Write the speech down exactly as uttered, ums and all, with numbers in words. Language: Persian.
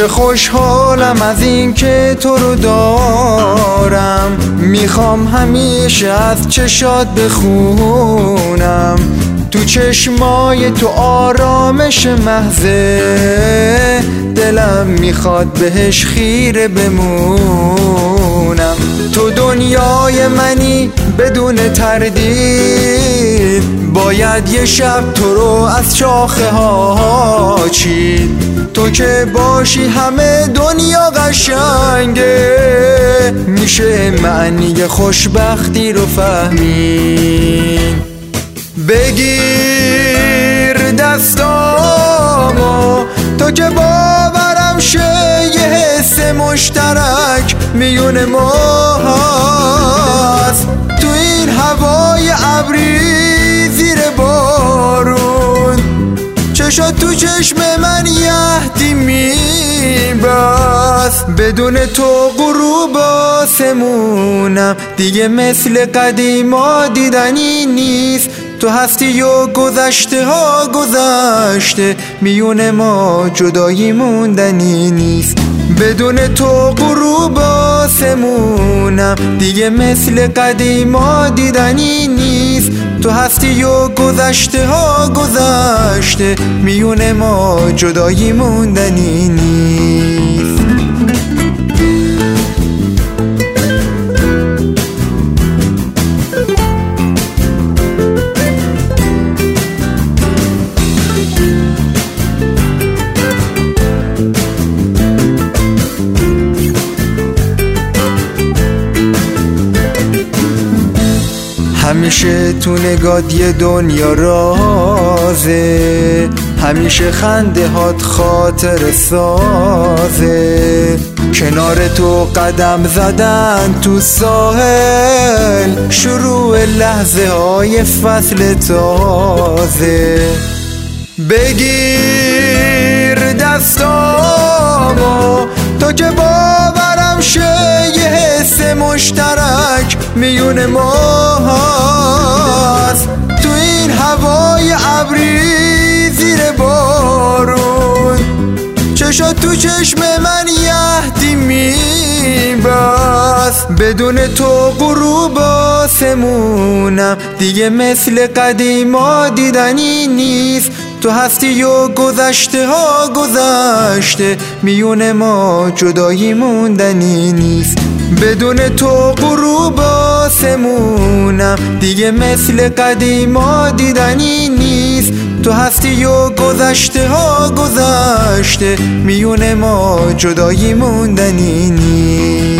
چه خوشحالم از این که تو رو دارم، میخوام همیشه از چشات بخونم، تو چشمای تو آرامش محضه، دلم میخواد بهش خیره بمونم. تو دنیای منی بدون تردید، باید یه شب تو رو از شاخه ها چید. تو که باشی همه دنیا قشنگه، میشه معنی خوشبختی رو فهمید. بگیر دستامو تو که باورم شه، یه حس مشترک میون ما هست. تو این هوای ابری زیر بارون، چشات تو چشم من یهدی میبست. بدون تو غروب آسمونم دیگه مثل قدیما دیدنی نیست. تو هستی و گذشته ها گذشته، میون ما جدایی موندنی نیست. بدون تو غروب آسمونم دیگه مثل قدیما دیدنی نیست. تو هستی و گذشته ها گذشته، میون ما جدایی موندنی نیست. همیشه تو نگات یه دنیا رازه، همیشه خنده هات خاطر سازه. کنار تو قدم زدن تو ساحل، شروع لحظه های فصل تازه. بگیر دستامو تو که باورم شه، یه حس مشترک میون ما هست. تو این هوای ابری زیر بارون، چشات تو چشم من یهدی میبست. بدون تو غروب آسمونم دیگه مثل قدیما دیدنی نیست. تو هستی و گذشته ها گذشته، میون ما جدایی موندنی نیست. بدون تو غروب آسمونم دیگه مثل قدیما دیدنی نیست. تو هستی و گذشته ها گذشته، میون ما جدایی موندنی نیست.